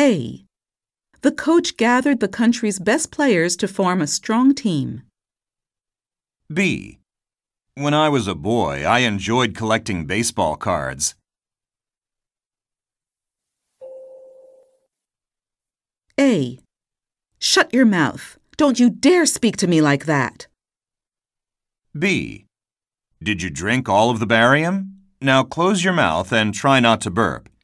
A. The coach gathered the country's best players to form a strong team. B. When I was a boy, I enjoyed collecting baseball cards. A. Shut your mouth. Don't you dare speak to me like that. B. Did you drink all of the barium? Now close your mouth and try not to burp.